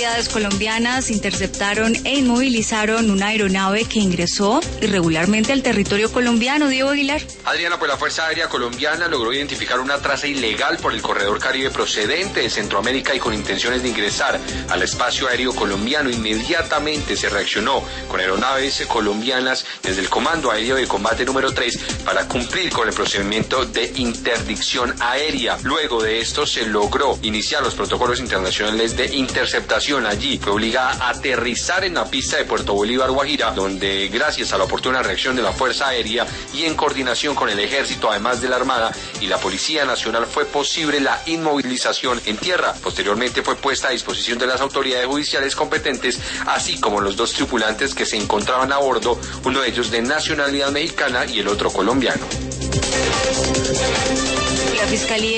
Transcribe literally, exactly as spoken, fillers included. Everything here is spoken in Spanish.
autoridades colombianas interceptaron e inmovilizaron una aeronave que ingresó irregularmente al territorio colombiano. Diego Aguilar. Adriana, pues la Fuerza Aérea Colombiana logró identificar una traza ilegal por el corredor Caribe procedente de Centroamérica y con intenciones de ingresar al espacio aéreo colombiano. Inmediatamente se reaccionó con aeronaves colombianas desde el Comando Aéreo de Combate número tres para cumplir con el procedimiento de interdicción aérea. Luego de esto se logró iniciar los protocolos internacionales de interceptación. Allí fue obligada a aterrizar en la pista de Puerto Bolívar, Guajira, donde gracias a la oportuna reacción de la Fuerza Aérea y en coordinación con el Ejército, además de la Armada y la Policía Nacional, fue posible la inmovilización en tierra. Posteriormente fue puesta a disposición de las autoridades judiciales competentes, así como los dos tripulantes que se encontraban a bordo, uno de ellos de nacionalidad mexicana y el otro colombiano. La Fiscalía